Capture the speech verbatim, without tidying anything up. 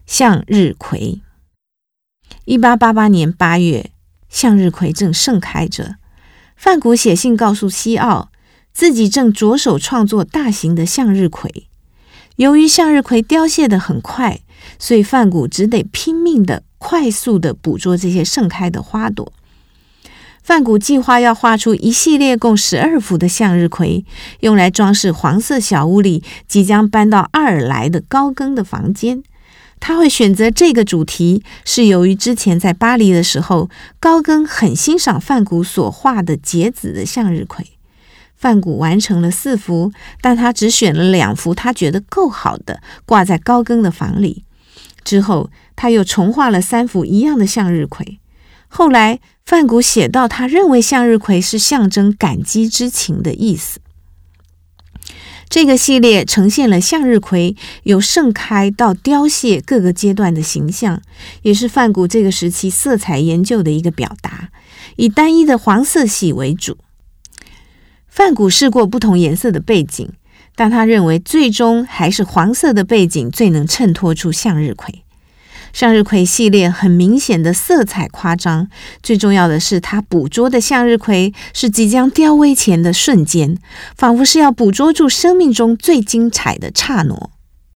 向日葵。一八八八年八月，向日葵正盛开着。梵谷写信告诉西奥，自己正着手创作大型的向日葵。由于向日葵凋谢得很快，所以梵谷只得拼命的、快速的捕捉这些盛开的花朵。梵谷计划要画出一系列共十二幅的向日葵，用来装饰黄色小屋里即将搬到阿尔莱的高更的房间。他会选择这个主题，是由于之前在巴黎的时候，高更很欣赏梵谷所画的结子的向日葵。梵谷完成了四幅，但他只选了两幅他觉得够好的，挂在高更的房里。之后，他又重画了三幅一样的向日葵。后来，梵谷写到，他认为向日葵是象征感激之情的意思。这个系列呈现了向日葵由盛开到凋谢各个阶段的形象，也是梵谷这个时期色彩研究的一个表达，以单一的黄色系为主。梵谷试过不同颜色的背景，但他认为最终还是黄色的背景最能衬托出向日葵。向日葵系列很明显的色彩夸张，最重要的是他捕捉的向日葵是即将凋萎前的瞬间，仿佛是要捕捉住生命中最精彩的刹那。